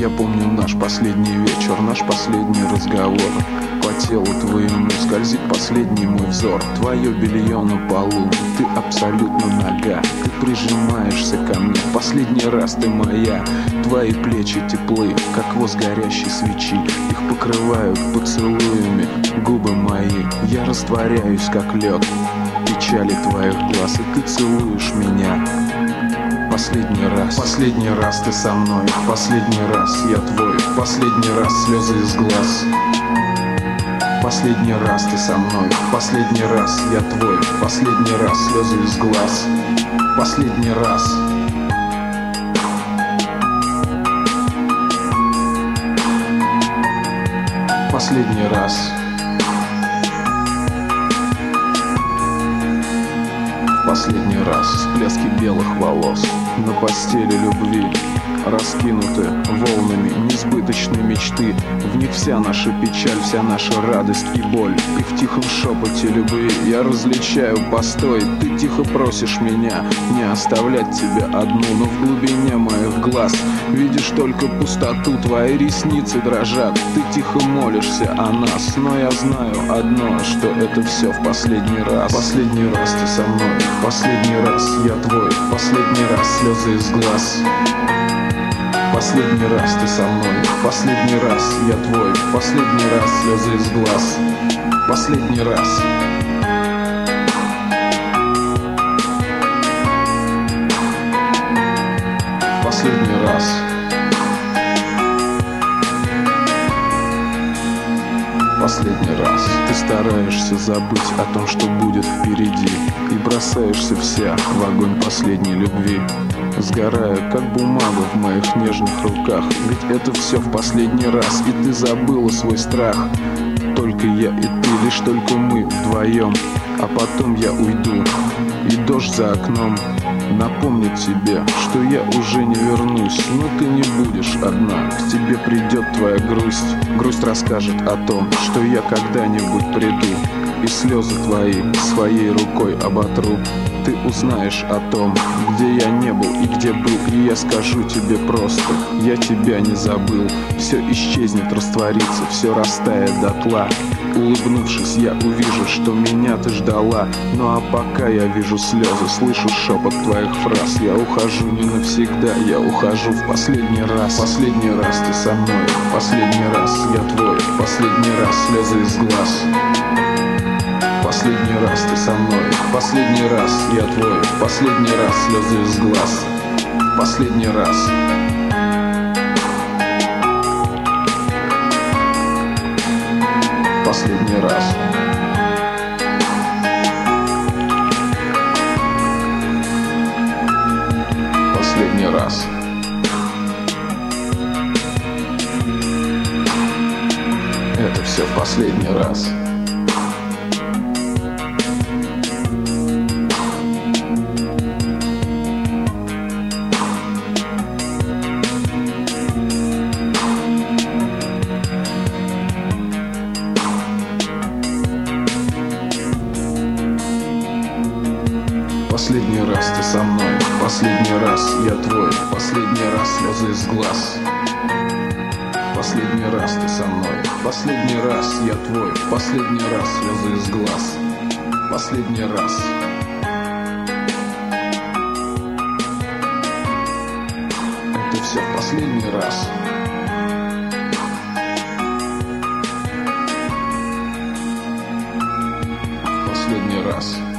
Я помню наш последний вечер, наш последний разговор. По телу твоему скользит последний мой взор. Твое белье на полу, ты абсолютно нага. Ты прижимаешься ко мне, последний раз ты моя. Твои плечи теплы, как воск горящей свечи. Их покрывают поцелуями губы мои. Я растворяюсь, как лед в печали твоих глаз, и ты целуешь меня. Последний раз ты со мной, последний раз я твой, последний раз слезы из глаз. Последний раз ты со мной, последний раз я твой, последний раз слезы из глаз. Последний раз. Последний раз. Последний раз. Всплески белых волос на постели любви, раскинуты волнами несбыточной мечты. В них вся наша печаль, вся наша радость и боль. И в тихом шепоте любви я различаю постой. Ты тихо просишь меня не оставлять тебя одну, но в глубине моих глаз видишь только пустоту. Твои ресницы дрожат, ты тихо молишься о нас. Но я знаю одно, что это все в последний раз. Последний раз ты со мной, последний раз я твой, последний раз слезы из глаз. Последний раз ты со мной, последний раз я твой, последний раз слезы из глаз. Последний раз. Последний раз. Последний раз. Ты стараешься забыть о том, что будет впереди, и бросаешься вся в огонь последней любви, сгорая, как бумага в моих нежных руках. Ведь это все в последний раз, и ты забыла свой страх. Только я и ты, лишь только мы вдвоем. А потом я уйду, и дождь за окном напомнит тебе, что я уже не вернусь. Но ты не будешь одна, к тебе придет твоя грусть. Грусть расскажет о том, что я когда-нибудь приду, и слезы твои своей рукой оботру. Ты узнаешь о том, где я не был и где был, и я скажу тебе просто: я тебя не забыл. Все исчезнет, растворится, все растает дотла. Улыбнувшись, я увижу, что меня ты ждала. Ну а пока я вижу слезы, слышу шепот твоих фраз. Я ухожу не навсегда, я ухожу в последний раз. Последний раз ты со мной, последний раз я твой, последний раз слезы из глаз. Последний раз ты со мной, последний раз я твой, последний раз слезы из глаз. Последний раз. Последний раз. Последний раз. Это все в последний раз. Последний раз ты со мной, последний раз я твой, последний раз слезы из глаз. Последний раз ты со мной, последний раз я твой, последний раз слезы из глаз. Последний раз. Это все в последний раз. Последний раз.